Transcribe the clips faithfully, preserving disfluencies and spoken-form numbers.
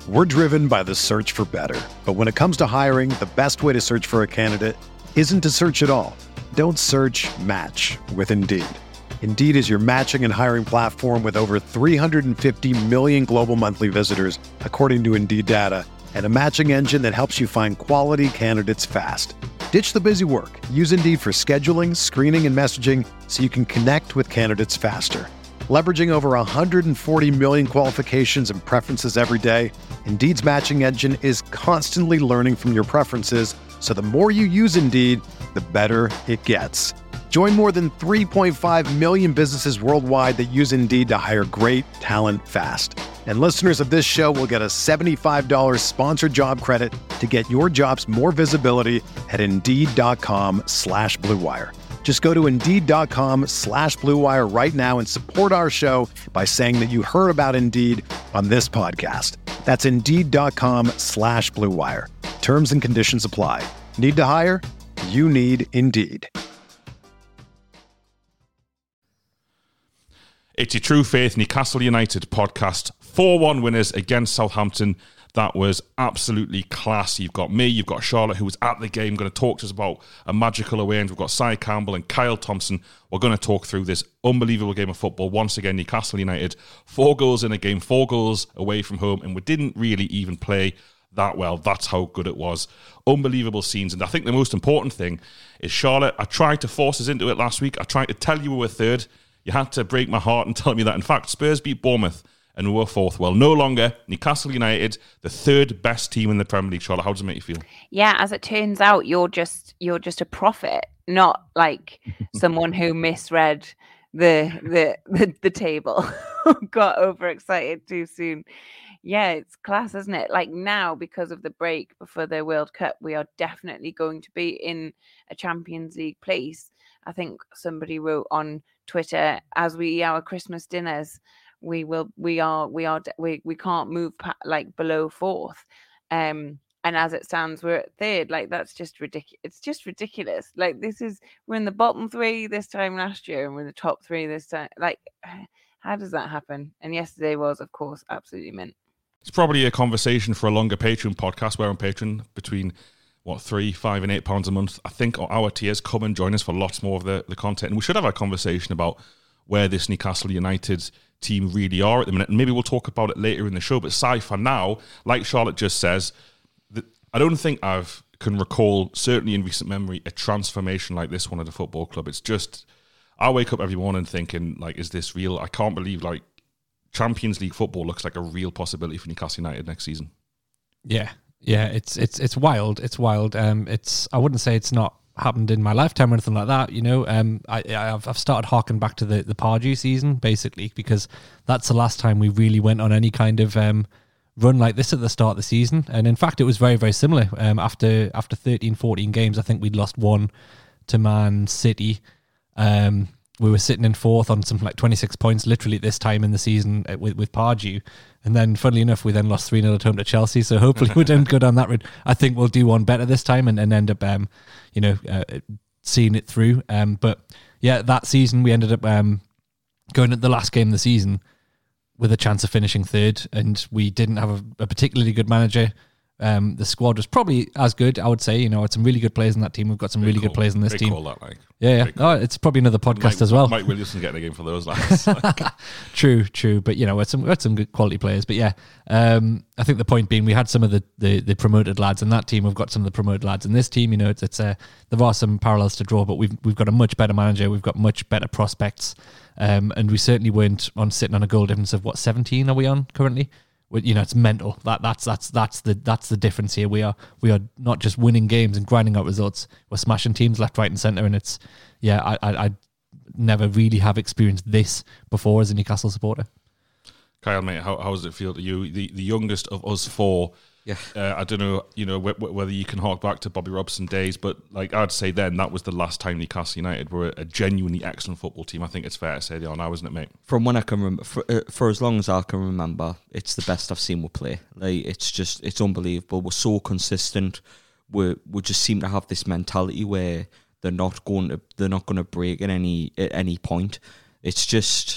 We're driven by the search for better. But when it comes to hiring, the best way to search for a candidate isn't to search at all. Don't search, match with Indeed. Indeed is your matching and hiring platform with over three hundred fifty million global monthly visitors, according to Indeed data, and a matching engine that helps you find quality candidates fast. Ditch the busy work. Use Indeed for scheduling, screening, and messaging so you can connect with candidates faster. Leveraging over one hundred forty million qualifications and preferences every day, Indeed's matching engine is constantly learning from your preferences, so the more you use Indeed, the better it gets. Join more than three point five million businesses worldwide that use Indeed to hire great talent fast. And listeners of this show will get a seventy-five dollars sponsored job credit to get your jobs more visibility at Indeed.com slash Blue Wire. Just go to Indeed.com slash Blue Wire right now and support our show by saying that you heard about Indeed on this podcast. That's Indeed.com slash Blue Wire. Terms and conditions apply. Need to hire? You need Indeed. It's your True Faith Newcastle United podcast. four one winners against Southampton. That was absolutely class. You've got me, you've got Charlotte, who was at the game, going to talk to us about a magical away end. We've got Cy Campbell and Kyle Thompson. We're going to talk through this unbelievable game of football. Once again, Newcastle United, four goals in a game, four goals away from home, and we didn't really even play that well. That's how good it was. Unbelievable scenes. And I think the most important thing is, Charlotte, I tried to force us into it last week. I tried to tell you we were third. You had to break my heart and tell me that. In fact, Spurs beat Bournemouth and we were fourth. Well, no longer. Newcastle United, the third best team in the Premier League. Charlotte, how does it make you feel? Yeah, as it turns out, you're just you're just a prophet, not like someone who misread the the the, the table, got overexcited too soon. Yeah, it's class, isn't it? Like now, because of the break before the World Cup, we are definitely going to be in a Champions League place. I think somebody wrote on Twitter, as we eat our Christmas dinners, we will, we are, we are, we, we can't move pa- like below fourth. Um, and as it stands, we're at third. Like, that's just ridiculous. It's just ridiculous. Like, this is, we're in the bottom three this time last year and we're in the top three this time. Like, how does that happen? And yesterday was, of course, absolutely mint. It's probably a conversation for a longer Patreon podcast. We're on Patreon between what, three, five and eight pounds a month. I think our tiers. Come and join us for lots more of the, the content. And we should have a conversation about where this Newcastle United team really are at the minute. And maybe we'll talk about it later in the show. But Si, for now, like Charlotte just says, that I don't think I've can recall, certainly in recent memory, a transformation like this one at a football club. It's just, I wake up every morning thinking, like, is this real? I can't believe, like, Champions League football looks like a real possibility for Newcastle United next season. Yeah. Yeah, it's it's it's wild. It's wild. Um, it's I wouldn't say it's not happened in my lifetime or anything like that. You know, um, I I've I've started harking back to the the Pardew season basically because that's the last time we really went on any kind of um run like this at the start of the season. And in fact, it was very very similar. Um, after after thirteen, fourteen games, I think we'd lost one to Man City. Um, we were sitting in fourth on something like twenty-six points, literally at this time in the season with with Pardew. And then, funnily enough, we then lost three nil at home to Chelsea. So hopefully we don't go down that route. I think we'll do one better this time and, and end up, um, you know, uh, seeing it through. Um, but yeah, that season we ended up um, going at the last game of the season with a chance of finishing third. And we didn't have a, a particularly good manager. Um, the squad was probably as good, I would say. You know, it's some really good players in that team. We've got some Big really call. good players in this Big team. Call that, like. Yeah, yeah. Cool. Oh, it's probably another podcast Mike, as well. Mike Williamson getting a game for those lads. Like. True, true. But, you know, we had some, we had some good quality players. But, yeah, um, I think the point being we had some of the, the, the promoted lads in that team. We've got some of the promoted lads in this team. You know, it's, it's uh, there are some parallels to draw, but we've we've got a much better manager. We've got much better prospects. Um, and we certainly weren't on sitting on a goal difference of, what, seventeen are we on currently? You know, it's mental. That that's that's that's the that's the difference here. We are we are not just winning games and grinding out results. We're smashing teams left, right, and centre. And it's yeah, I I, I never really have experienced this before as a Newcastle supporter. Kyle, mate, how how does it feel to you, the the youngest of us four? Yeah, uh, I don't know, you know, wh- whether you can hark back to Bobby Robson days, but like I'd say then that was the last time Newcastle United were a genuinely excellent football team. I think it's fair to say they are now, isn't it, mate? From when I can remember, for, uh, for as long as I can remember, it's the best I've seen we play. Like it's just, it's unbelievable. We're so consistent. We we just seem to have this mentality where they're not going to, they're not going to break at any at any point. It's just,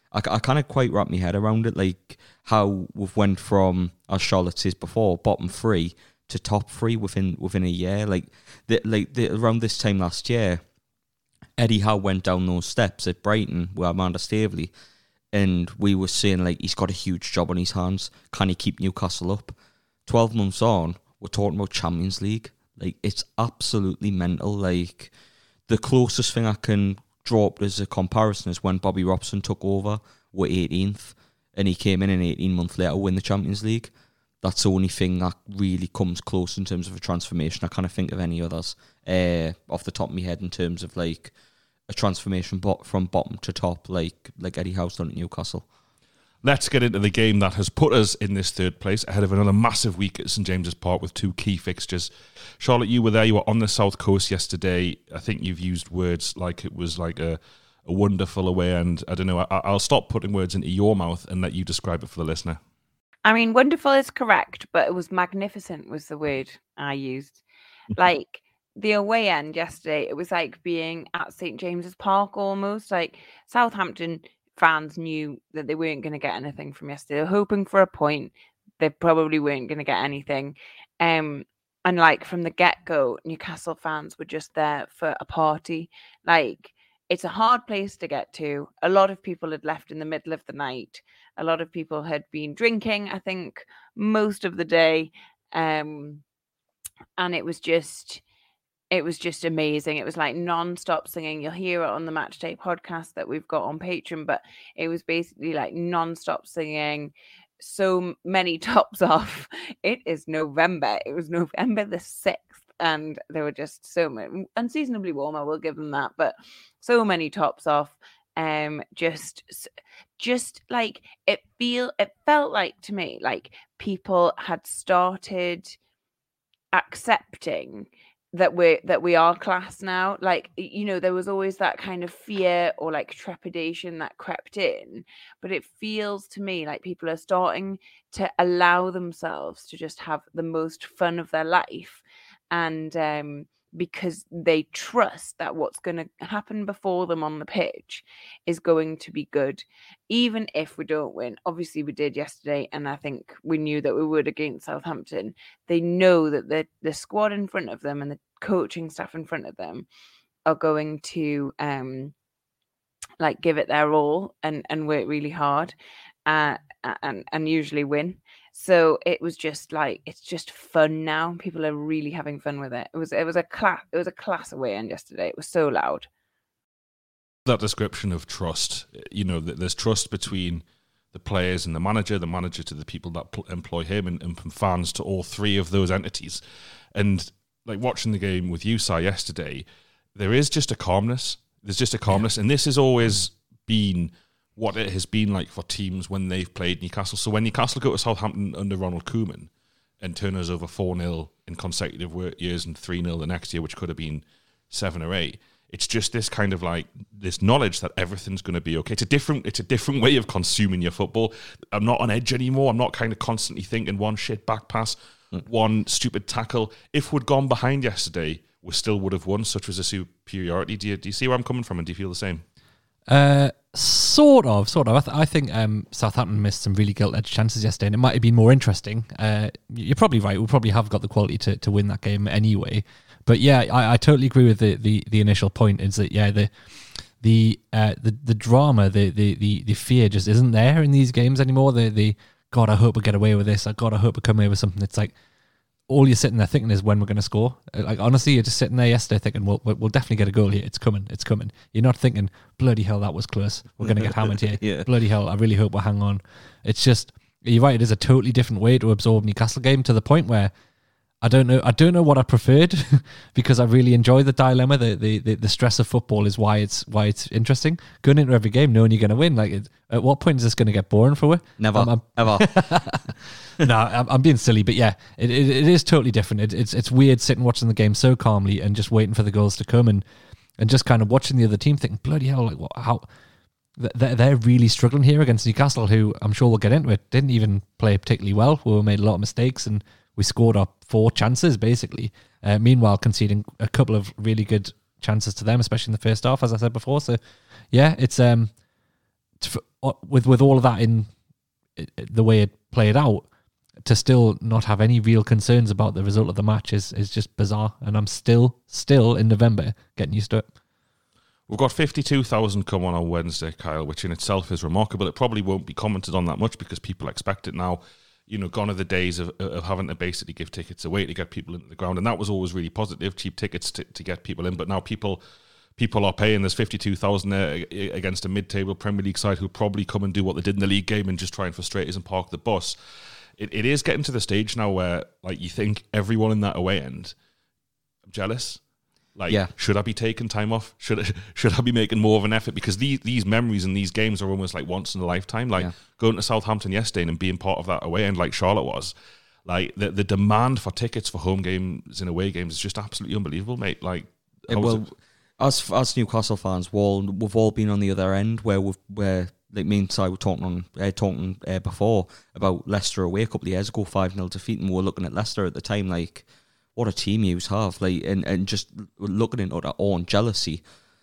I, I kind of quite wrap my head around it, like how we've went from, as Charlotte says before, bottom three to top three within within a year. Like the, like the, around this time last year, Eddie Howe went down those steps at Brighton with Amanda Staveley, and we were saying like he's got a huge job on his hands. Can he keep Newcastle up? Twelve months on, we're talking about Champions League. Like it's absolutely mental. Like the closest thing I can draw up as a comparison is when Bobby Robson took over with eighteenth, and he came in and eighteen months later win the Champions League. That's the only thing that really comes close in terms of a transformation. I can't think of any others uh, off the top of my head in terms of like a transformation bo- from bottom to top, like like Eddie Howe's done at Newcastle. Let's get into the game that has put us in this third place ahead of another massive week at St James's Park with two key fixtures. Charlotte, you were there. You were on the South Coast yesterday. I think you've used words like it was like a, a wonderful away, and I don't know. I, I'll stop putting words into your mouth and let you describe it for the listener. I mean, wonderful is correct, but it was magnificent was the word I used. Like the away end yesterday, it was like being at St James's Park almost. Like Southampton fans knew that they weren't going to get anything from yesterday. They were hoping for a point. They probably weren't going to get anything. Um, and like from the get-go, Newcastle fans were just there for a party. Like it's a hard place to get to. A lot of people had left in the middle of the night. A lot of people had been drinking, I think, most of the day. Um, and it was just... It was just amazing. It was like non-stop singing. You'll hear it on the Matchday podcast that we've got on Patreon, but it was basically like non-stop singing. So many tops off. It is November. It was November the sixth, and there were just so many, unseasonably warm, I will give them that, but so many tops off. Um, just, just like it feel, it felt like to me like people had started accepting that we're that we are class now. Like, you know, there was always that kind of fear or like trepidation that crept in, but it feels to me like people are starting to allow themselves to just have the most fun of their life, and um because they trust that what's going to happen before them on the pitch is going to be good, even if we don't win. Obviously we did yesterday, and I think we knew that we would against Southampton. They know that the, the squad in front of them and the coaching staff in front of them are going to um like give it their all and, and work really hard uh, and, and usually win. So it was just like, it's just fun now. People are really having fun with it. It was it was a class it was a class away end yesterday. It was so loud. That description of trust, you know, there's trust between the players and the manager, the manager to the people that pl- employ him, and, and from fans to all three of those entities. And like watching the game with you, Si, yesterday, there is just a calmness. There's just a calmness, and this has always been what it has been like for teams when they've played Newcastle. So when Newcastle go to Southampton under Ronald Koeman and turn us over four nil in consecutive years and three nil the next year, which could have been seven or eight, it's just this kind of like this knowledge that everything's going to be okay. It's a different, it's a different way of consuming your football. I'm not on edge anymore. I'm not kind of constantly thinking one shit back pass, mm. one stupid tackle. If we'd gone behind yesterday, we still would have won. Such was a superiority. Do you, do you see where I'm coming from, and do you feel the same? Uh, sort of, sort of. I, th- I think um, Southampton missed some really gilt-edged chances yesterday, and it might have been more interesting. Uh, you're probably right. We probably have got the quality to, to win that game anyway. But yeah, I, I totally agree with the, the, the initial point. Is that yeah the the uh, the the drama, the, the the the fear just isn't there in these games anymore. The the God, I hope we get away with this. I God, I hope we come away with something. It's like all you're sitting there thinking is when we're going to score. Like, honestly, you're just sitting there yesterday thinking, well, we'll definitely get a goal here. It's coming. It's coming. You're not thinking, bloody hell, that was close. We're going to get hammered here. Yeah. Bloody hell, I really hope we'll hang on. It's just, you're right, it is a totally different way to absorb Newcastle game, to the point where I don't know I don't know what I preferred because I really enjoy the dilemma. The, the the the stress of football is why it's why it's interesting. Going into every game knowing you're going to win. Like, it, at what point is this going to get boring for you? Never, I'm, I'm, ever. no, I'm, I'm being silly, but yeah, it it, it is totally different. It, it's it's weird sitting watching the game so calmly and just waiting for the goals to come, and and just kind of watching the other team thinking, bloody hell, like what, how they're they're really struggling here against Newcastle, who I'm sure we'll get into it, didn't even play particularly well. We made a lot of mistakes, and we scored our four chances, basically. Uh, meanwhile, conceding a couple of really good chances to them, especially in the first half, as I said before. So, yeah, it's um, uh, with with all of that in the way it played out, to still not have any real concerns about the result of the match is is just bizarre. And I'm still still in November getting used to it. We've got fifty-two thousand come on on Wednesday, Kyle, which in itself is remarkable. It probably won't be commented on that much because people expect it now. You know, gone are the days of, of having to basically give tickets away to get people into the ground. And that was always really positive, cheap tickets to, to get people in. But now people people are paying. There's fifty-two thousand there against a mid-table Premier League side who'll probably come and do what they did in the league game and just try and frustrate us and park the bus. It, it is getting to the stage now where, like, you think everyone in that away end, I'm jealous. Like, yeah. should I be taking time off? Should I, should I be making more of an effort? Because these these memories and these games are almost like once in a lifetime. Like, yeah. going to Southampton yesterday and being part of that away end like Charlotte was. Like, the, the demand for tickets for home games and away games is just absolutely unbelievable, mate. Like, it, well, it? as as Newcastle fans, we've all, we've all been on the other end where we've where like me and Si were talking on uh, talking uh, before about Leicester away a couple of years ago, five nil defeat, and we were looking at Leicester at the time like, what a team you have, like, and, and just looking into that awe and jealousy.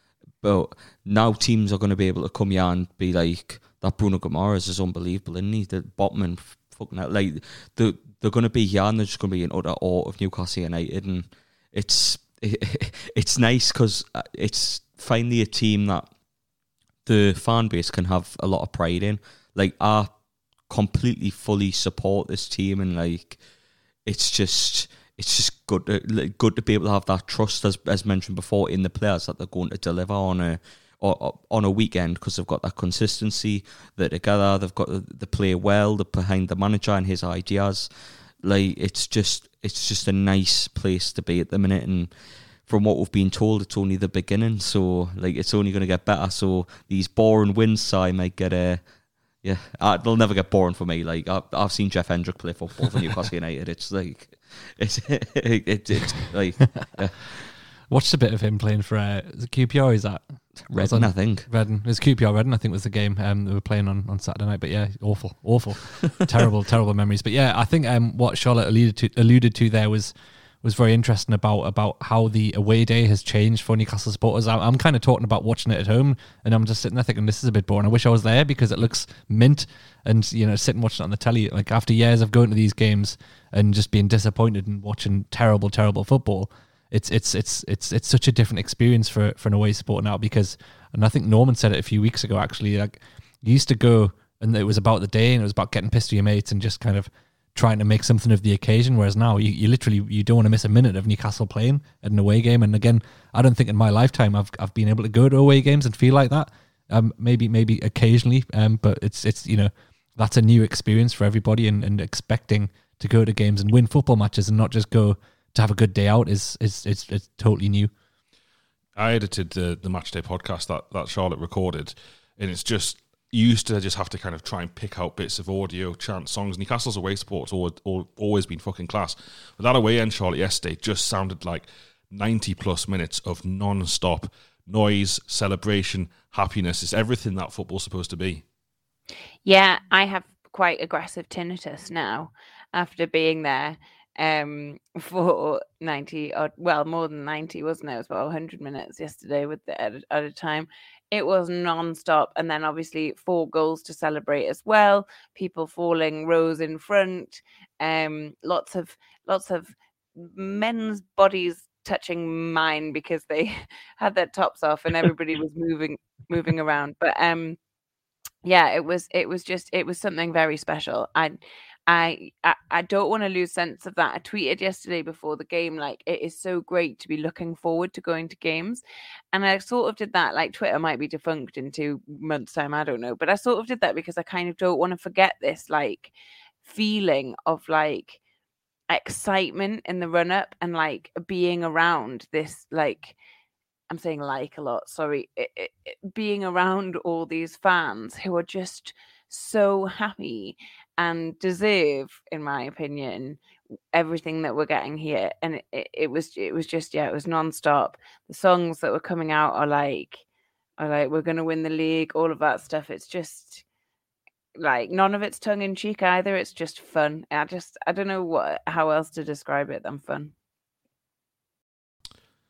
But now teams are going to be able to come here and be like, that Bruno Guimaraes is unbelievable, isn't he? The Botman, fucking out, like, they're, they're going to be here and they're just going to be in utter awe of Newcastle United, and it's it, it's nice because it's finally a team that the fan base can have a lot of pride in. Like, I completely, fully support this team, and like, it's just... It's just good to, good to be able to have that trust, as as mentioned before, in the players that they're going to deliver on a or, on a weekend, because they've got that consistency, they're together, they've got they play well, they're behind the manager and his ideas. Like, it's just it's just a nice place to be at the minute, and from what we've been told, it's only the beginning. So like, it's only going to get better. So these boring wins, so might get a. Yeah, uh, they'll never get boring for me. Like, I've, I've seen Jeff Hendrick play football for Newcastle United. It's like, it's it, it, it's like. Yeah. Watched a bit of him playing for uh, Q P R. Is that Reading? I think Reading. It was Q P R Reading. I think was the game um, they were playing on, on Saturday night. But yeah, awful, awful, terrible, terrible memories. But yeah, I think um, what Charlotte alluded to alluded to there was. was very interesting about about how the away day has changed for Newcastle supporters. I'm, I'm kind of talking about watching it at home, and I'm just sitting there thinking, this is a bit boring. I wish I was there because it looks mint, and, you know, sitting watching it on the telly, like, after years of going to these games and just being disappointed and watching terrible, terrible football, it's it's it's it's it's such a different experience for for an away supporter now. Because, and I think Norman said it a few weeks ago, actually, like, you used to go and it was about the day and it was about getting pissed with your mates and just kind of trying to make something of the occasion, whereas now you, you literally you don't want to miss a minute of Newcastle playing at an away game. And again, I don't think in my lifetime I've I've been able to go to away games and feel like that. Um, maybe maybe occasionally, um, but it's it's you know, that's a new experience for everybody, and, and expecting to go to games and win football matches and not just go to have a good day out is is it's it's totally new. I edited the the match day podcast that that Charlotte recorded, and it's just. You used to just have to kind of try and pick out bits of audio, chant songs. Newcastle's away support's always, always been fucking class. But that away end Charlotte yesterday just sounded like ninety plus minutes of non-stop noise, celebration, happiness. It's everything that football's supposed to be. Yeah, I have quite aggressive tinnitus now after being there um, for ninety, or well, more than ninety, wasn't it? It was about one hundred minutes yesterday with the at, at a time. It was non-stop, and then obviously four goals to celebrate as well. People falling rows in front, um, lots of lots of men's bodies touching mine because they had their tops off, and everybody was moving moving around. But um, yeah, it was it was just it was something very special. I. I, I I don't want to lose sense of that. I tweeted yesterday before the game, like, it is so great to be looking forward to going to games. And I sort of did that, like, Twitter might be defunct in two months' time, I don't know. But I sort of did that because I kind of don't want to forget this, like, feeling of, like, excitement in the run-up and, like, being around this, like, I'm saying like a lot, sorry, it, it, it, being around all these fans who are just so happy and deserve, in my opinion, everything that we're getting here. And it, it, it was it was just, yeah, it was non-stop. The songs that were coming out are like, are like, we're going to win the league, all of that stuff. It's just, like, none of it's tongue-in-cheek either. It's just fun. I just, I don't know what how else to describe it than fun.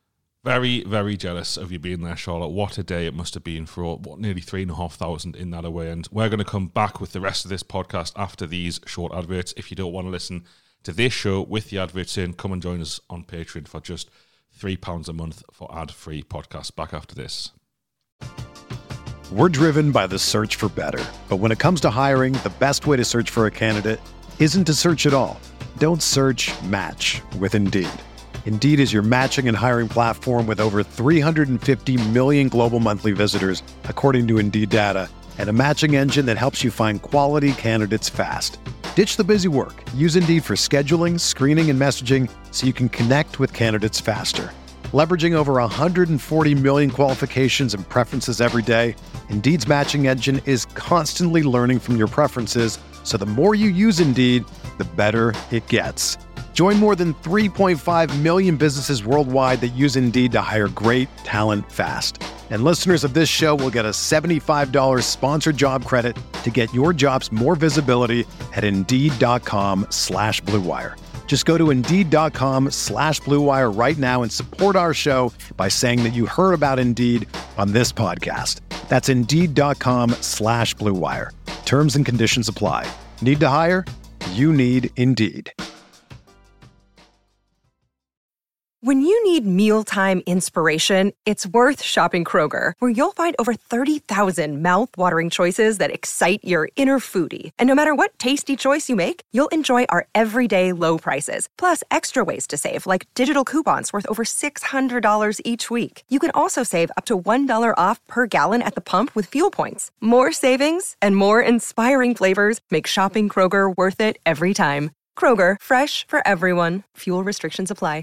Very, very jealous of you being there, Charlotte. What a day it must have been for what nearly three and a half thousand in that away end. We're going to come back with the rest of this podcast after these short adverts. If you don't want to listen to this show with the adverts in, come and join us on Patreon for just three pounds a month for ad-free podcasts. Back after this. We're driven by the search for better. But when it comes to hiring, the best way to search for a candidate isn't to search at all. Don't search, match with Indeed. Indeed is your matching and hiring platform with over three hundred fifty million global monthly visitors, according to Indeed data, and a matching engine that helps you find quality candidates fast. Ditch the busy work. Use Indeed for scheduling, screening, and messaging so you can connect with candidates faster. Leveraging over one hundred forty million qualifications and preferences every day, Indeed's matching engine is constantly learning from your preferences, so the more you use Indeed, the better it gets. Join more than three point five million businesses worldwide that use Indeed to hire great talent fast. And listeners of this show will get a seventy-five dollars sponsored job credit to get your jobs more visibility at Indeed.com slash Blue Wire. Just go to Indeed.com slash Blue Wire right now and support our show by saying that you heard about Indeed on this podcast. That's Indeed.com slash Blue Wire. Terms and conditions apply. Need to hire? You need Indeed. When you need mealtime inspiration, it's worth shopping Kroger, where you'll find over thirty thousand mouth-watering choices that excite your inner foodie. And no matter what tasty choice you make, you'll enjoy our everyday low prices, plus extra ways to save, like digital coupons worth over six hundred dollars each week. You can also save up to one dollar off per gallon at the pump with fuel points. More savings and more inspiring flavors make shopping Kroger worth it every time. Kroger, fresh for everyone. Fuel restrictions apply.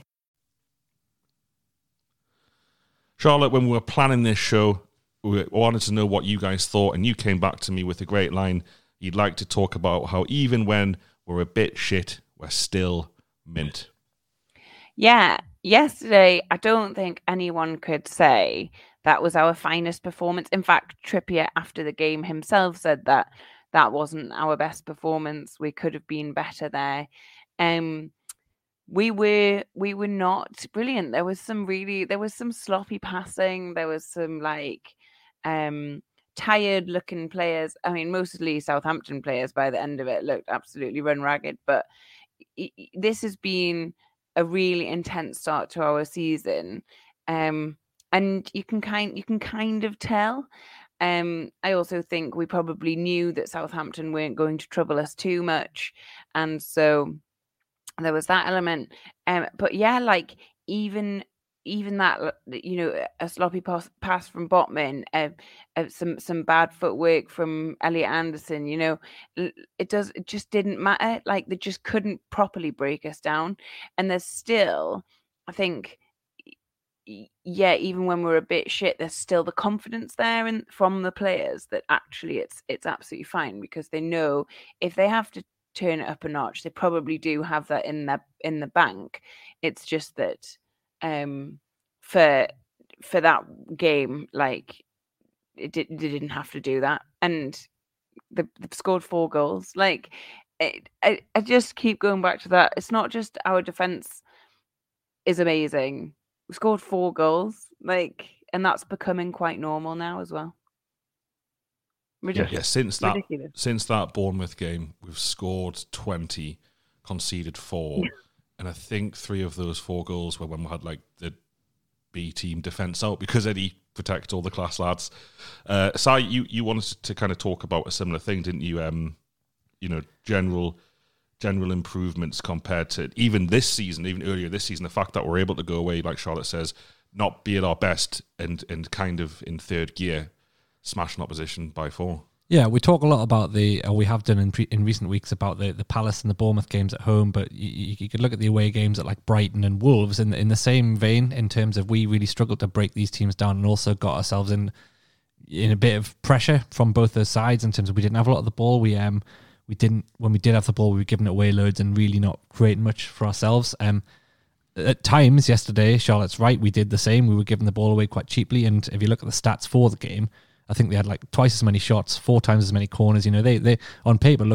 Charlotte, when we were planning this show, we wanted to know what you guys thought, and you came back to me with a great line. You'd like to talk about how even when we're a bit shit, we're still mint. Yeah, yesterday, I don't think anyone could say that was our finest performance. In fact, Trippier, after the game himself, said that that wasn't our best performance. We could have been better there. Um, we were we were not brilliant. There was some really there was some sloppy passing. There was some like um, tired looking players. I mean, mostly Southampton players by the end of it looked absolutely run ragged. But this has been a really intense start to our season, um, and you can kind you can kind of tell. Um, I also think we probably knew that Southampton weren't going to trouble us too much, and so there was that element. Um, but yeah, like even even that, you know, a sloppy pass, pass from Botman, uh, uh, some some bad footwork from Elliot Anderson. You know, it does it just didn't matter. Like they just couldn't properly break us down, and there's still, I think. Yeah, even when we're a bit shit, there's still the confidence there and from the players that actually it's it's absolutely fine, because they know if they have to turn it up a notch, they probably do have that in their in the bank. It's just that um, for for that game, like it did, they didn't have to do that, and they, they've scored four goals. Like it, I, I just keep going back to that. It's not just our defense is amazing. We scored four goals, like, and that's becoming quite normal now as well. Ridiculous. Yeah, since that Ridiculous. since that Bournemouth game, we've scored twenty, conceded four, yeah. And I think three of those four goals were when we had like the B team defence out because Eddie protected all the class lads. Uh, Si, you you wanted to kind of talk about a similar thing, didn't you? Um, you know, general. general improvements compared to even this season, even earlier this season, the fact that we're able to go away, like Charlotte says, not be at our best and and kind of in third gear, smashing opposition by four. Yeah, we talk a lot about the, or we have done in pre, in recent weeks about the, the Palace and the Bournemouth games at home, but you, you could look at the away games at like Brighton and Wolves in, in the same vein, in terms of we really struggled to break these teams down and also got ourselves in in a bit of pressure from both those sides in terms of we didn't have a lot of the ball. We um we didn't when we did have the ball, we were giving it away loads and really not creating much for ourselves. Um, at times yesterday, Charlotte's right, we did the same. We were giving the ball away quite cheaply, and if you look at the stats for the game, I think they had like twice as many shots, four times as many corners. You know, they they on paper look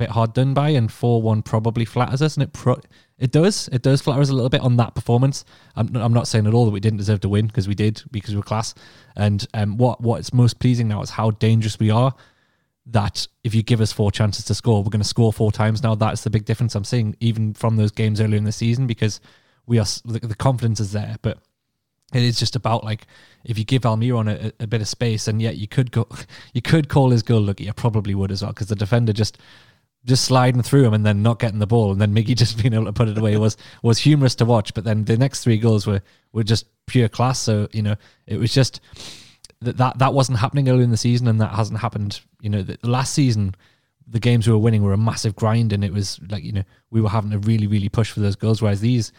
bit hard done by, and four one probably flatters us, and it pro- it does. It does flatter us a little bit on that performance. I'm, I'm not saying at all that we didn't deserve to win, because we did, because we were class. And um, what what's most pleasing now is how dangerous we are, that if you give us four chances to score, we're going to score four times now. That's the big difference I'm seeing, even from those games earlier in the season, because we are the, the confidence is there. But it is just about, like, if you give Almiron a, a bit of space, and yet you could go, you could call his goal lucky. I probably would as well, because the defender just just sliding through him and then not getting the ball, and then Miggy just being able to put it away was was humorous to watch. But then the next three goals were were just pure class. So, you know, it was just that that, that wasn't happening earlier in the season, and that hasn't happened. You know, the, last season, the games we were winning were a massive grind, and it was like, you know, we were having to really, really push for those goals. Whereas these,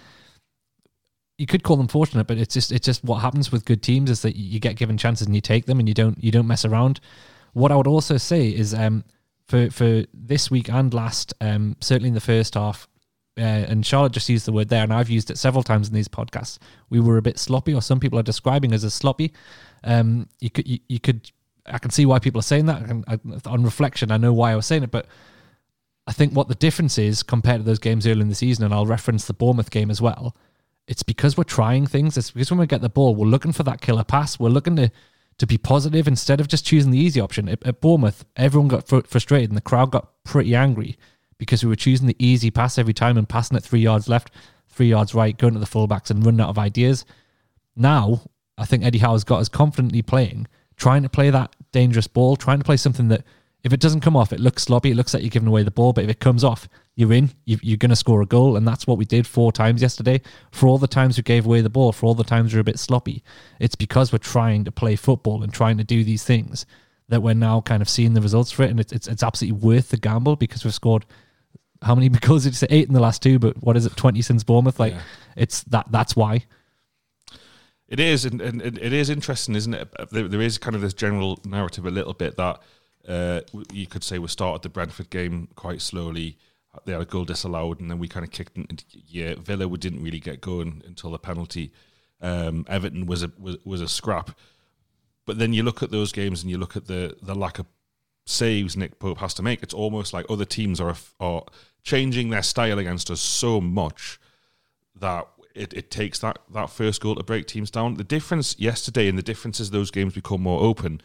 you could call them fortunate, but it's just it's just what happens with good teams is that you get given chances and you take them, and you don't you don't mess around. What I would also say is um, for for this week and last, um, certainly in the first half, uh, and Charlotte just used the word there, and I've used it several times in these podcasts, we were a bit sloppy, or some people are describing us as sloppy. Um, you could you, you could I can see why people are saying that. I can, I, on reflection, I know why I was saying it, but I think what the difference is compared to those games early in the season, and I'll reference the Bournemouth game as well, it's because we're trying things. It's because when we get the ball, we're looking for that killer pass. We're looking to, to be positive instead of just choosing the easy option. At, at Bournemouth, everyone got fr- frustrated, and the crowd got pretty angry because we were choosing the easy pass every time and passing it three yards left, three yards right, going to the fullbacks and running out of ideas. Now, I think Eddie Howe's got us confidently playing, trying to play that dangerous ball, trying to play something that, if it doesn't come off, it looks sloppy, it looks like you're giving away the ball, but if it comes off, you're in, you're going to score a goal, and that's what we did four times yesterday. For all the times we gave away the ball, for all the times we're a bit sloppy, it's because we're trying to play football and trying to do these things that we're now kind of seeing the results for it, and it's it's, it's absolutely worth the gamble, because we've scored, how many goals did you say? Eight in the last two, but what is it, twenty since Bournemouth? Like, yeah. it's that. That's why. It is, and, and it is interesting, isn't it? There, there is kind of this general narrative a little bit that uh, you could say we started the Brentford game quite slowly. They had a goal disallowed, and then we kind of kicked into yeah. Villa we didn't really get going until the penalty. Um, Everton was a was, was a scrap, but then you look at those games and you look at the the lack of saves Nick Pope has to make. It's almost like other teams are are changing their style against us so much that It, it takes that, that first goal to break teams down. The difference yesterday, and the difference as those games become more open,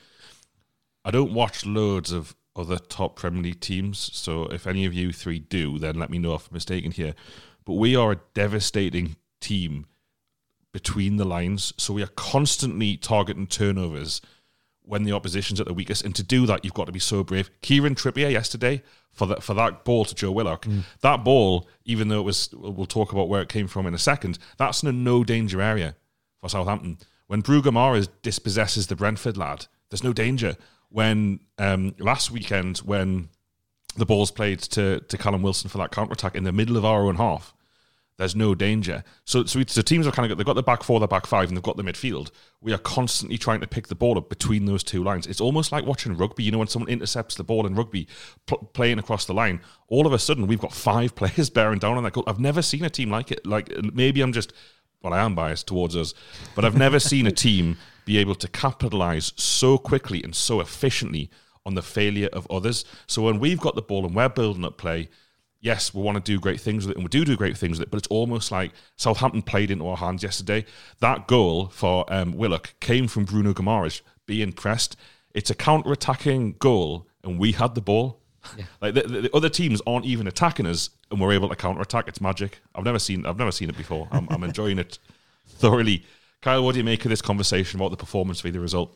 I don't watch loads of other top Premier League teams, so if any of you three do, then let me know if I'm mistaken here. But we are a devastating team between the lines, so we are constantly targeting turnovers when the opposition's at the weakest, and to do that, you've got to be so brave. Kieran Trippier yesterday, for that for that ball to Joe Willock, mm. that ball, even though it was, we'll talk about where it came from in a second, that's in a no-danger area for Southampton. When Bruno Mares dispossesses the Brentford lad, there's no danger. When um, last weekend, when the ball's played to, to Callum Wilson for that counter-attack in the middle of our own half, there's no danger. So, so, so teams have kind of got, they've got the back four, the back five, and they've got the midfield. We are constantly trying to pick the ball up between those two lines. It's almost like watching rugby. You know, when someone intercepts the ball in rugby, pl- playing across the line, all of a sudden we've got five players bearing down on that goal. I've never seen a team like it. Like, maybe I'm just, well, I am biased towards us, but I've never seen a team be able to capitalise so quickly and so efficiently on the failure of others. So when we've got the ball and we're building up play, yes, we want to do great things with it, and we do do great things with it, but it's almost like Southampton played into our hands yesterday. That goal for um, Willock came from Bruno Guimaraes being pressed. It's a counter-attacking goal, and we had the ball. Yeah. Like the, the, the other teams aren't even attacking us, and we're able to counter-attack. It's magic. I've never seen. I've never seen it before. I'm, I'm enjoying it thoroughly. Kyle, what do you make of this conversation about the performance for the result?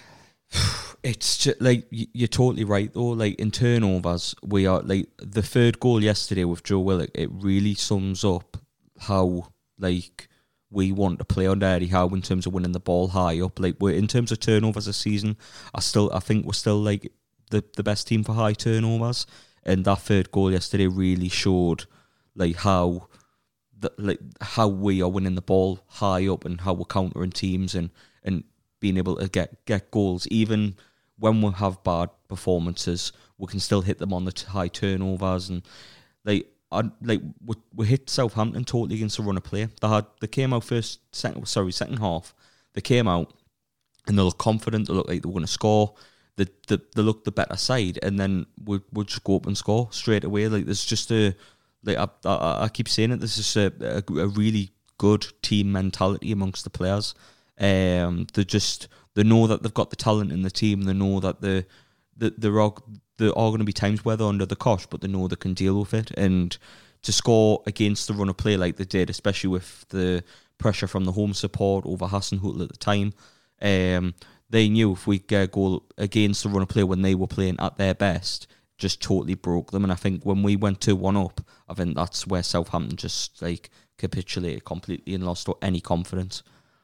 It's just like, you're totally right though. Like, in turnovers, we are like, the third goal yesterday with Joe Willock, it really sums up how like we want to play under Eddie Howe in terms of winning the ball high up. Like, we're in terms of turnovers this season, I still I think we're still like the, the best team for high turnovers, and that third goal yesterday really showed like how the, like how we are winning the ball high up and how we're countering teams and and being able to get get goals. Even when we have bad performances, we can still hit them on the t- high turnovers. And like I, like we, we hit Southampton totally against the run of play. They had they came out first second sorry second half. They came out and they looked confident. They looked like they were going to score. they, they, they look the better side, and then we we'll just go up and score straight away. Like there's just a like I I, I keep saying it. This is a, a, a really good team mentality amongst the players. Um, they just they know that they've got the talent in the team. They know that the the there are there are going to be times where they're under the cosh, but they know they can deal with it. And to score against the run of play like they did, especially with the pressure from the home support over Hasenhüttl at the time, um, they knew if we get a goal against the run of play when they were playing at their best, just totally broke them. And I think when we went two one up, I think that's where Southampton just like capitulated completely and lost any confidence.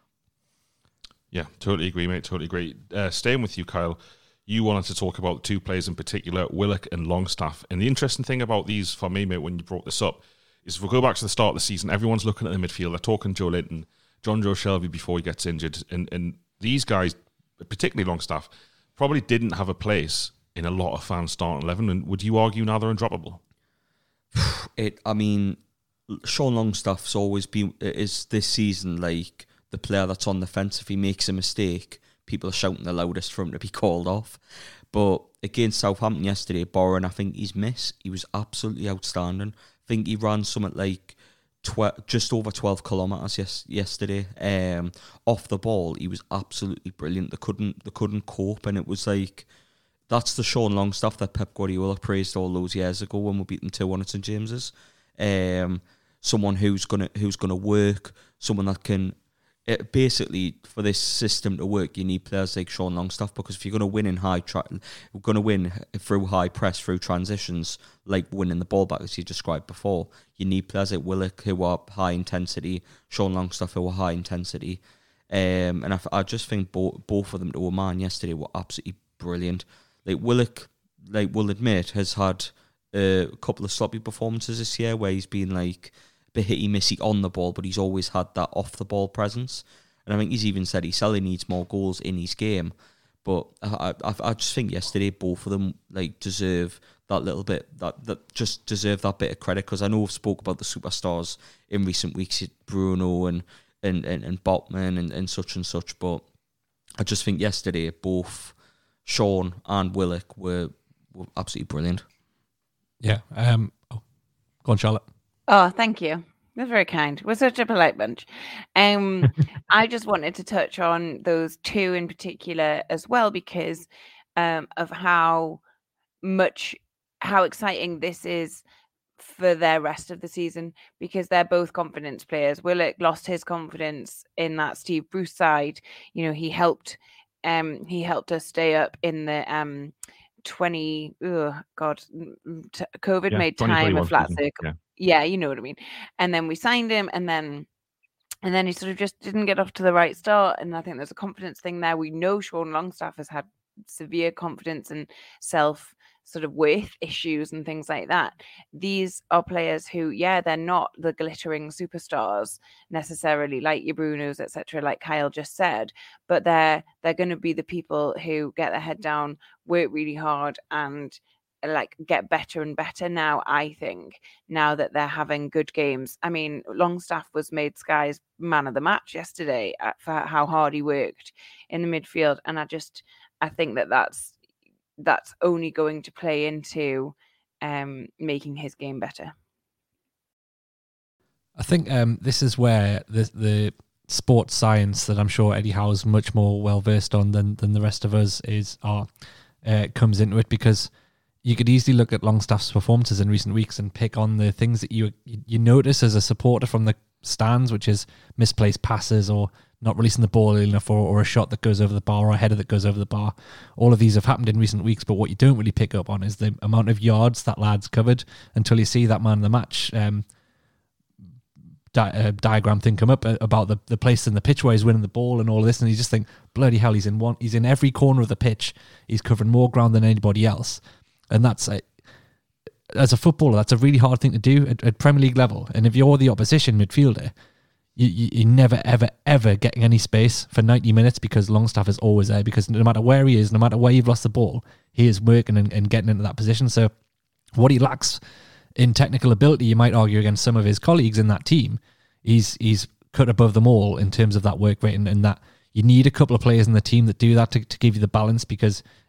Yeah, totally agree, mate. Totally agree. Uh, staying with you, Kyle, you wanted to talk about two players in particular, Willock and Longstaff. And the interesting thing about these for me, mate, when you brought this up, is if we go back to the start of the season, everyone's looking at the midfield. They're talking Joe Linton, John Joe Shelby before he gets injured. And, and these guys, particularly Longstaff, probably didn't have a place in a lot of fans' starting eleven. And would you argue now they're undroppable? It, I mean, Sean Longstaff's always been, is this season like the player that's on the fence. If he makes a mistake, people are shouting the loudest for him to be called off. But against Southampton yesterday, Boren, I think his miss, he was absolutely outstanding. I think he ran something like tw- just over twelve kilometres yes- yesterday. Um, off the ball, he was absolutely brilliant. They couldn't, they couldn't cope, and it was like, that's the Sean Longstaff that Pep Guardiola praised all those years ago when we beat them two one at St James's. Um, someone who's gonna who's gonna work, someone that can. It, basically, for this system to work, you need players like Sean Longstaff, because if you're going to win in high, tra- we're going to win through high press, through transitions, like winning the ball back as you described before, you need players like Willock who are high intensity, Sean Longstaff who are high intensity, um, and I, I just think bo- both of them to a man yesterday were absolutely brilliant. Like Willock, like we'll admit, has had uh, a couple of sloppy performances this year where he's been like bit hitty missy on the ball, but he's always had that off the ball presence. And I think he's even said he still needs more goals in his game. But I, I, I just think yesterday both of them like deserve that little bit, that that just deserve that bit of credit, because I know we've spoke about the superstars in recent weeks, Bruno and and and, and Botman and, and such and such. But I just think yesterday both Sean and Willock were, were absolutely brilliant. Yeah. Um. Oh, go on, Charlotte. Oh, thank you. That's very kind. We're such a polite bunch. Um, I just wanted to touch on those two in particular as well, because um, of how much, how exciting this is for their rest of the season, because they're both confidence players. Willock lost his confidence in that Steve Bruce side. You know, he helped, um, he helped us stay up in the um, twenty. Oh God, t- COVID yeah, made time a flat season. circle. Yeah. Yeah, you know what I mean. And then we signed him, and then and then he sort of just didn't get off to the right start. And I think there's a confidence thing there. We know Sean Longstaff has had severe confidence and self sort of worth issues and things like that. These are players who, yeah, they're not the glittering superstars necessarily, like your Brunos, et cetera, like Kyle just said, but they're they're going to be the people who get their head down, work really hard, and like get better and better now, I think, now that they're having good games. I mean, Longstaff was made Sky's man of the match yesterday for how hard he worked in the midfield. And I just, I think that that's, that's only going to play into um, making his game better. I think um, this is where the the sports science that I'm sure Eddie Howe's much more well versed on than than the rest of us is are uh, comes into it, because you could easily look at Longstaff's performances in recent weeks and pick on the things that you you notice as a supporter from the stands, which is misplaced passes or not releasing the ball enough, or, or a shot that goes over the bar, or a header that goes over the bar. All of these have happened in recent weeks, but what you don't really pick up on is the amount of yards that lad's covered until you see that man of the match um, di- uh, diagram thing come up about the, the place in the pitch where he's winning the ball and all of this, and you just think, bloody hell, he's in one, he's in every corner of the pitch. He's covering more ground than anybody else. And that's, a, as a footballer, that's a really hard thing to do at, at Premier League level. And if you're the opposition midfielder, you, you, you're never, ever, ever getting any space for ninety minutes, because Longstaff is always there, because no matter where he is, no matter where you've lost the ball, he is working and, and getting into that position. So what he lacks in technical ability, you might argue, against some of his colleagues in that team, he's he's cut above them all in terms of that work rate, and, and that you need a couple of players in the team that do that to, to give you the balance, because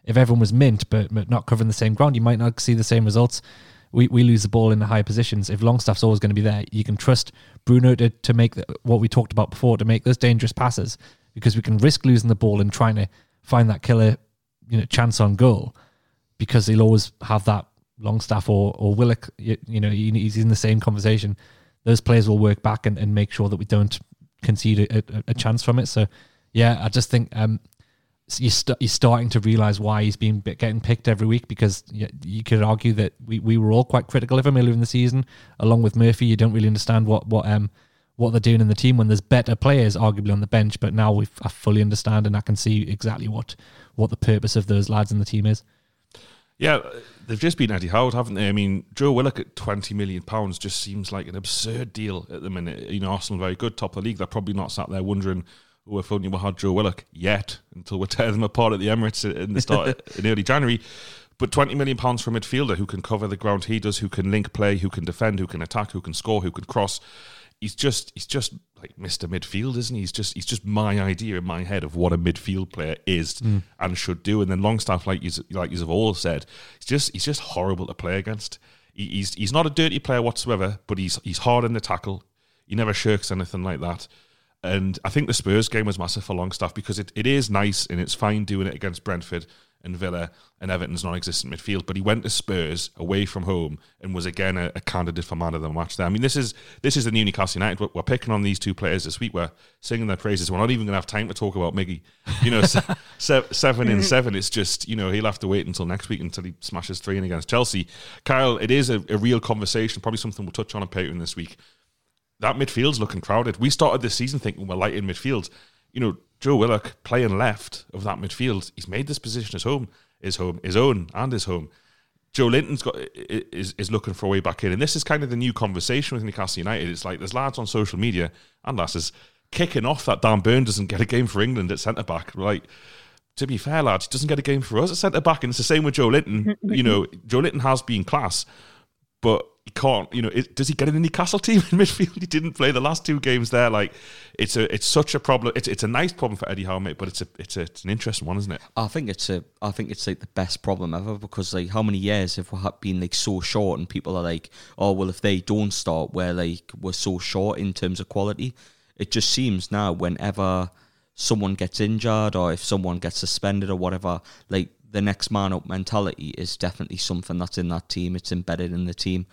if everyone was mint but, but not covering the same ground, you might not see the same results. We we lose the ball in the high positions. If Longstaff's always going to be there, you can trust Bruno to, to make the, what we talked about before, to make those dangerous passes, because we can risk losing the ball and trying to find that killer, you know, chance on goal, because he'll always have that Longstaff or or Willock, you, you know, he, he's in the same conversation. Those players will work back and, and make sure that we don't concede a, a, a chance from it. So, yeah, I just think um, you're, st- you're starting to realise why he's been getting picked every week, because you, you could argue that we, we were all quite critical of him earlier in the season. Along with Murphy, you don't really understand what what um what they're doing in the team when there's better players arguably on the bench, but now we I fully understand and I can see exactly what, what the purpose of those lads in the team is. Yeah, they've just been Eddie Howe, haven't they? I mean, Joe Willock at twenty million pounds just seems like an absurd deal at the minute. You know, Arsenal very good, top of the league. They're probably not sat there wondering, oh, if only we had Joe Willock yet, until we tear them apart at the Emirates in the start in early January. But twenty million pounds for a midfielder who can cover the ground he does, who can link play, who can defend, who can attack, who can score, who can cross. He's just he's just like Mister Midfield, isn't he? He's just he's just my idea in my head of what a midfield player is mm. and should do. And then Longstaff, like you like you have all said, he's just he's just horrible to play against. He, he's he's not a dirty player whatsoever, but he's he's hard in the tackle. He never shirks anything like that. And I think the Spurs game was massive for Longstaff, because it, it is nice and it's fine doing it against Brentford and Villa and Everton's non-existent midfield, but he went to Spurs away from home and was again a, a candidate for man of the match there. I mean, this is this is the new Newcastle United. We're, we're picking on these two players this week. We're singing their praises. We're not even going to have time to talk about Miggy. You know, se- se- seven in seven. It's just, you know, he'll have to wait until next week until he smashes three in against Chelsea. Kyle, it is a, a real conversation, probably something we'll touch on on Patreon this week. That midfield's looking crowded. We started this season thinking we're light in midfield. You know, Joe Willock playing left of that midfield, he's made this position his home, his home, his own and his home. Joe Linton's got is is looking for a way back in, and this is kind of the new conversation with Newcastle United. It's like there's lads on social media and lasses kicking off that Dan Burn doesn't get a game for England at centre back. Like, to be fair, lads, he doesn't get a game for us at centre back, and it's the same with Joe Linton. You know, Joe Linton has been class, but he can't, you know, it, does he get in the Newcastle team in midfield? He didn't play the last two games there. Like, it's a, it's such a problem. It's, it's a nice problem for Eddie Howe, mate, but it's a, it's a, it's an interesting one, isn't it? I think it's a, I think it's like the best problem ever, because like how many years have we been like so short, and people are like, oh well, if they don't start, we're like we're so short in terms of quality. It just seems now whenever someone gets injured or if someone gets suspended or whatever, like the next man up mentality is definitely something that's in that team. It's embedded in the team.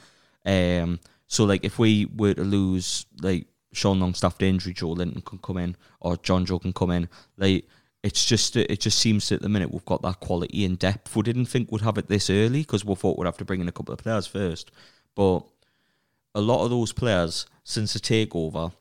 Um, so like if we were to lose like Sean Longstaff to injury, Joe Linton can come in or John Joe can come in. Like it's just it just seems at the minute we've got that quality and depth. We didn't think we'd have it this early because we thought we'd have to bring in a couple of players first. But a lot of those players since the takeover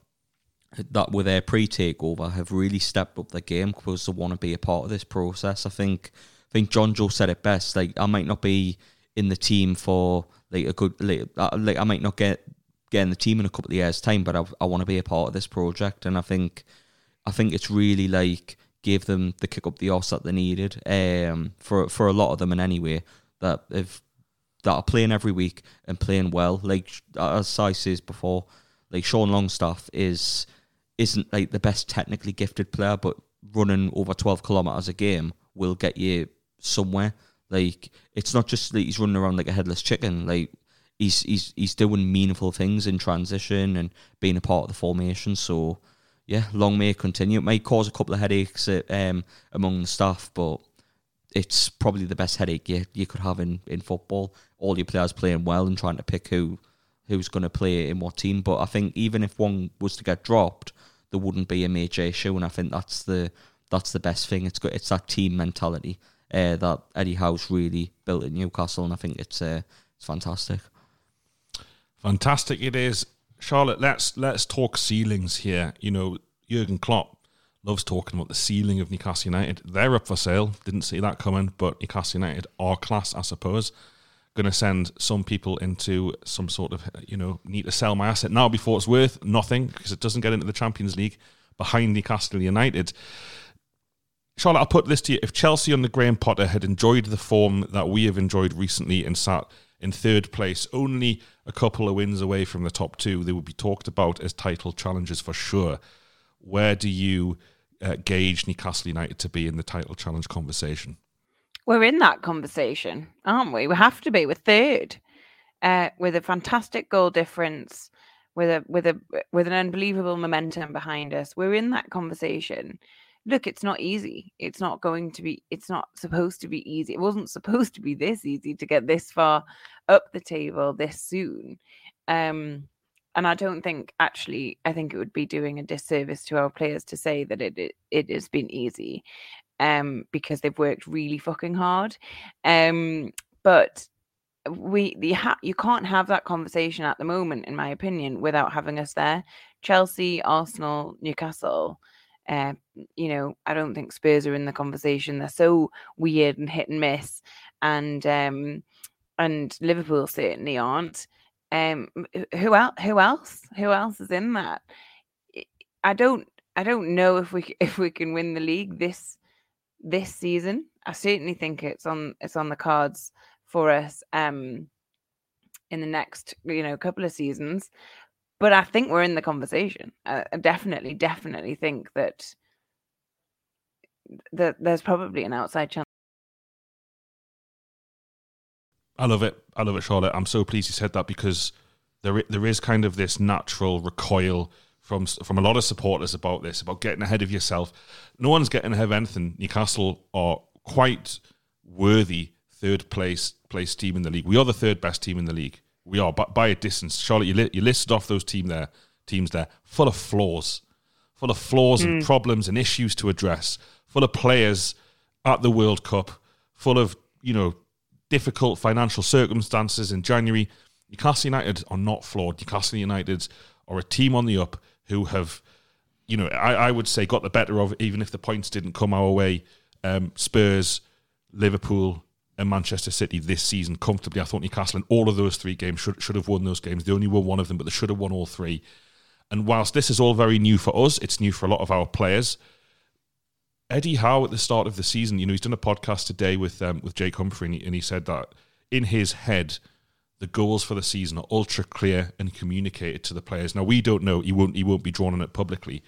that were there pre-takeover have really stepped up their game because they want to be a part of this process. I think I think John Joe said it best. Like I might not be in the team for like a good like, like I might not get get in the team in a couple of years time, but I, I want to be a part of this project. And I think I think it's really like gave them the kick up the arse that they needed um for for a lot of them in any way that if that are playing every week and playing well. Like as I says before, like Sean Longstaff is isn't like the best technically gifted player, but running over twelve kilometers a game will get you somewhere. Like it's not just that he's running around like a headless chicken. Like he's he's he's doing meaningful things in transition and being a part of the formation. So yeah, long may it continue. It might cause a couple of headaches at, um, among the staff, but it's probably the best headache you you could have in, in football. All your players playing well and trying to pick who who's going to play in what team. But I think even if one was to get dropped, there wouldn't be a major issue. And I think that's the that's the best thing. It's got it's that team mentality uh, that Eddie Howe's really built at Newcastle, and I think it's uh, it's fantastic. Fantastic it is. Charlotte, let's let's talk ceilings here. You know, Jurgen Klopp loves talking about the ceiling of Newcastle United. They're up for sale. Didn't see that coming, but Newcastle United are class, I suppose. Going to send some people into some sort of, you know, need to sell my asset now before it's worth nothing because it doesn't get into the Champions League behind Newcastle United. Charlotte, I'll put this to you. If Chelsea under Graham Potter had enjoyed the form that we have enjoyed recently and sat in third place, only a couple of wins away from the top two, they would be talked about as title challengers for sure. Where do you uh, gauge Newcastle United to be in the title challenge conversation? We're in that conversation, aren't we? We have to be. We're third, uh, with a fantastic goal difference, with a with a with an unbelievable momentum behind us. We're in that conversation. Look, it's not easy. It's not going to be. It's not supposed to be easy. It wasn't supposed to be this easy to get this far up the table this soon. Um, and I don't think actually. I think it would be doing a disservice to our players to say that it it, it has been easy. Um, because they've worked really fucking hard. Um, but we the ha- you can't have that conversation at the moment, in my opinion, without having us there. Chelsea, Arsenal, Newcastle. Uh, you know, I don't think Spurs are in the conversation. They're so weird and hit and miss, and um, and Liverpool certainly aren't. Um, who else? Who else? Who else is in that? I don't. I don't know if we if we can win the league this. This season. I certainly think it's on it's on the cards for us um in the next, you know, couple of seasons. But I think we're in the conversation. I definitely, definitely think that that there's probably an outside chance. I love it. I love it, Charlotte. I'm so pleased you said that, because there there is kind of this natural recoil from from a lot of supporters about this, about getting ahead of yourself. No one's getting ahead of anything. Newcastle are quite worthy third place place team in the league. We are the third best team in the league. We are, but by a distance. Charlotte, you, li- you listed off those team there, teams there, full of flaws, full of flaws mm. and problems and issues to address, full of players at the World Cup, full of, you know, difficult financial circumstances in January. Newcastle United are not flawed. Newcastle United are a team on the up who have, you know, I, I would say got the better of it, even if the points didn't come our way. Um, Spurs, Liverpool and Manchester City this season comfortably. I thought Newcastle in all of those three games should, should have won those games. They only won one of them, but they should have won all three. And whilst this is all very new for us, it's new for a lot of our players. Eddie Howe at the start of the season, you know, he's done a podcast today with um, with Jake Humphrey, and he, and he said that in his head, the goals for the season are ultra clear and communicated to the players. Now, we don't know. He won't he won't be drawn on it publicly.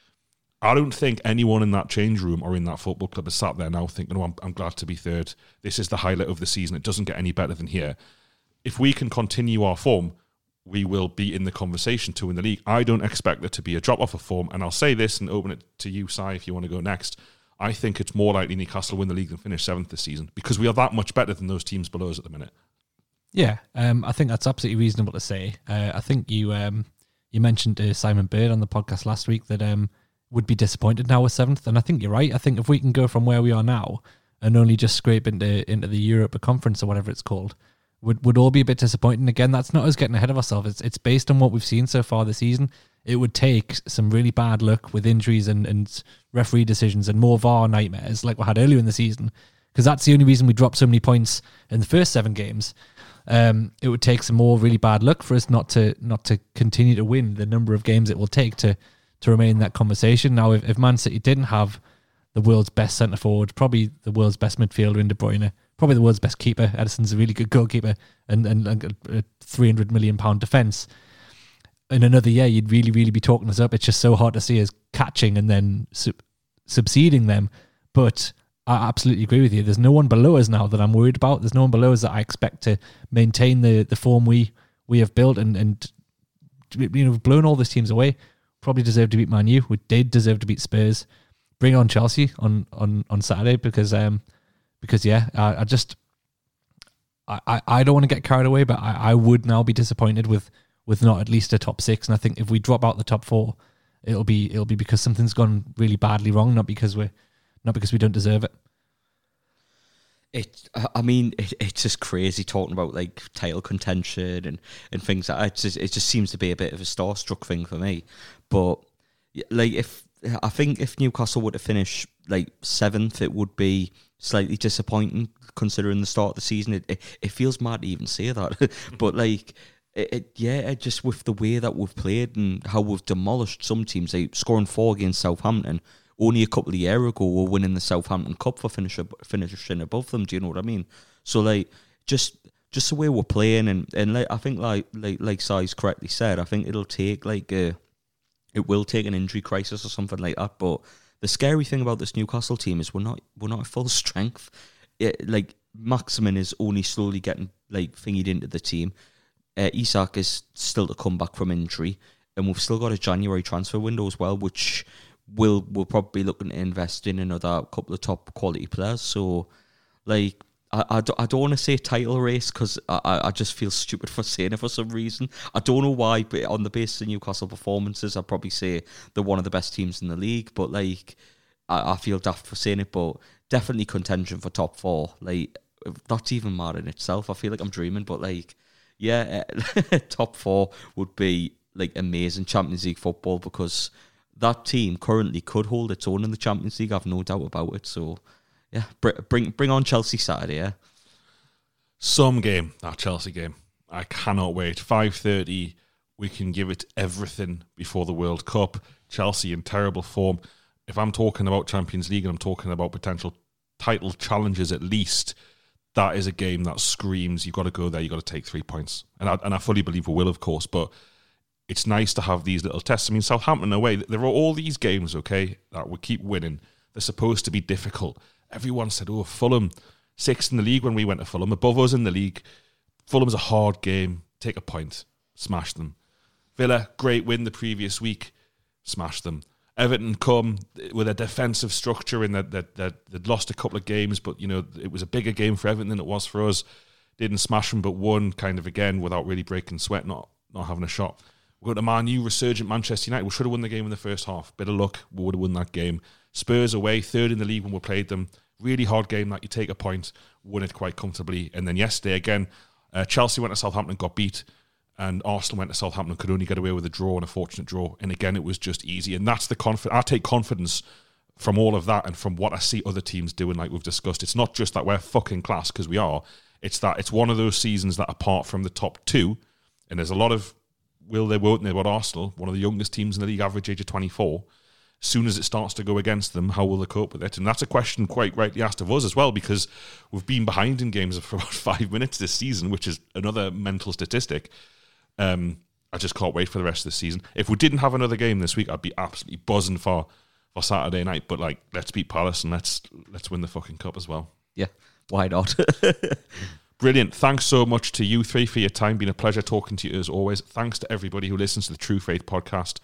I don't think anyone in that change room or in that football club is sat there now thinking, oh, I'm, I'm glad to be third. This is the highlight of the season. It doesn't get any better than here. If we can continue our form, we will be in the conversation to win the league. I don't expect there to be a drop-off of form. And I'll say this and open it to you, Si, if you want to go next. I think it's more likely Newcastle win the league than finish seventh this season, because we are that much better than those teams below us at the minute. Yeah, um, I think that's absolutely reasonable to say. Uh, I think you um, you mentioned to Simon Bird on the podcast last week that um, would be disappointed now with seventh, and I think you're right. I think if we can go from where we are now and only just scrape into into the Europa Conference or whatever it's called, would would all be a bit disappointing. Again, that's not us getting ahead of ourselves. It's it's based on what we've seen so far this season. It would take some really bad luck with injuries and, and referee decisions and more V A R nightmares like we had earlier in the season, because that's the only reason we dropped so many points in the first seven games. Um, it would take some more really bad luck for us not to not to continue to win the number of games it will take to to remain in that conversation. Now, if, if Man City didn't have the world's best centre forward, probably the world's best midfielder in De Bruyne, probably the world's best keeper, Edison's a really good goalkeeper, and and, and a three hundred million pound defence, in another year you'd really really be talking us up. It's just so hard to see us catching and then sub- subseding them. But I absolutely agree with you. There's no one below us now that I'm worried about. There's no one below us that I expect to maintain the, the form we we have built and, and you know, blown all these teams away. Probably deserve to beat Man U. We did deserve to beat Spurs. Bring on Chelsea on, on, on Saturday because um because yeah, I, I just I, I, I don't want to get carried away, but I, I would now be disappointed with, with not at least a top six. And I think if we drop out the top four, it'll be it'll be because something's gone really badly wrong, not because we're Not because we don't deserve it. It, I mean, it, it's just crazy talking about like title contention and, and things like that. It just, it just seems to be a bit of a starstruck thing for me. But like, if I think if Newcastle were to finish like seventh, it would be slightly disappointing considering the start of the season. It it, it feels mad to even say that, but like. It, it, yeah, it just with the way that we've played and how we've demolished some teams, like scoring four against Southampton. Only a couple of years ago, we were winning the Southampton Cup for finish, finishing above them. Do you know what I mean? So, like, just just the way we're playing, and, and like I think, like like like Si's correctly said, I think it'll take like a, it will take an injury crisis or something like that. But the scary thing about this Newcastle team is we're not we're not at full strength. it, like Maximin is only slowly getting like fingered into the team. Uh, Isak is still to come back from injury, and we've still got a January transfer window as well, which will we'll probably be looking to invest in another couple of top quality players. So, like, I, I, don't, I don't want to say title race because I, I just feel stupid for saying it for some reason. I don't know why, but on the basis of Newcastle performances, I'd probably say they're one of the best teams in the league. But like, I, I feel daft for saying it, but definitely contention for top four. Like, that's even mad in itself. I feel like I'm dreaming, but like, yeah, top four would be like amazing Champions League football because that team currently could hold its own in the Champions League. I've no doubt about it. So, yeah, bring bring on Chelsea Saturday. Yeah, some game, that Chelsea game. I cannot wait. five thirty. We can give it everything before the World Cup. Chelsea in terrible form. If I'm talking about Champions League and I'm talking about potential title challenges, at least that is a game that screams you've got to go there. You've got to take three points, and I, and I fully believe we will, of course, but. It's nice to have these little tests. I mean, Southampton away, there are all these games, okay, that we keep winning. They're supposed to be difficult. Everyone said, oh, Fulham, sixth in the league when we went to Fulham, above us in the league. Fulham's a hard game. Take a point. Smash them. Villa, great win the previous week. Smash them. Everton come with a defensive structure in that that that they'd lost a couple of games, but, you know, it was a bigger game for Everton than it was for us. Didn't smash them, but won kind of again without really breaking sweat, not not having a shot. We got to Man U, resurgent Manchester United. We should have won the game in the first half. Bit of luck, we would have won that game. Spurs away, third in the league when we played them. Really hard game that you take a point, won it quite comfortably. And then yesterday, again, uh, Chelsea went to Southampton, got beat. And Arsenal went to Southampton, could only get away with a draw and a fortunate draw. And again, it was just easy. And that's the confidence. I take confidence from all of that and from what I see other teams doing, like we've discussed. It's not just that we're fucking class, because we are. It's that it's one of those seasons that apart from the top two, and there's a lot of will they, won't they, about Arsenal, one of the youngest teams in the league, average age of twenty-four. As soon as it starts to go against them, how will they cope with it? And that's a question quite rightly asked of us as well, because we've been behind in games for about five minutes this season, which is another mental statistic. Um, I just can't wait for the rest of the season. If we didn't have another game this week, I'd be absolutely buzzing for, for Saturday night. But like, let's beat Palace and let's let's win the fucking cup as well. Yeah, why not? Brilliant. Thanks so much to you three for your time. Been a pleasure talking to you as always. Thanks to everybody who listens to the True Faith podcast.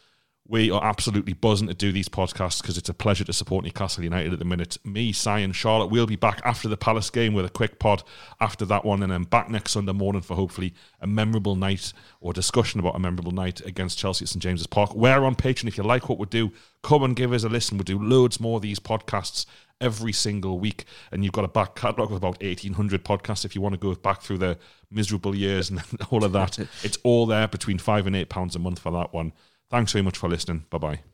We are absolutely buzzing to do these podcasts because it's a pleasure to support Newcastle United at the minute. Me, Si and Charlotte will be back after the Palace game with a quick pod after that one, and then back next Sunday morning for hopefully a memorable night or discussion about a memorable night against Chelsea at St James's Park. We're on Patreon. If you like what we do, come and give us a listen. We'll do loads more of these podcasts every single week, and you've got a back catalogue of about eighteen hundred podcasts if you want to go back through the miserable years and all of that. It's all there between five and eight pounds a month for that one. Thanks very much for listening. Bye-bye.